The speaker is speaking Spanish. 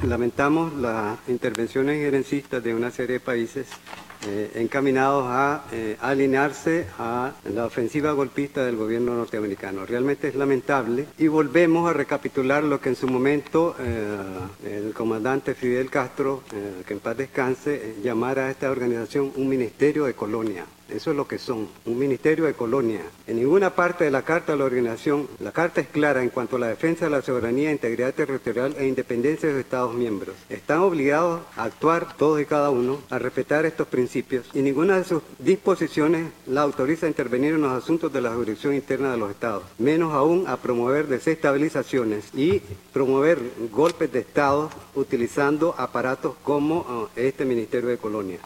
Lamentamos las intervenciones injerencistas de una serie de países encaminados a alinearse a la ofensiva golpista del gobierno norteamericano. Realmente es lamentable y volvemos a recapitular lo que en su momento el comandante Fidel Castro, que en paz descanse, llamara a esta organización un ministerio de colonia. Eso es lo que son, un ministerio de colonia. En ninguna parte de la Carta de la Organización, la Carta es clara en cuanto a la defensa de la soberanía, integridad territorial e independencia de los Estados miembros. Están obligados a actuar, todos y cada uno, a respetar estos principios y ninguna de sus disposiciones la autoriza a intervenir en los asuntos de la jurisdicción interna de los Estados, menos aún a promover desestabilizaciones y promover golpes de Estado utilizando aparatos como este Ministerio de Colonia.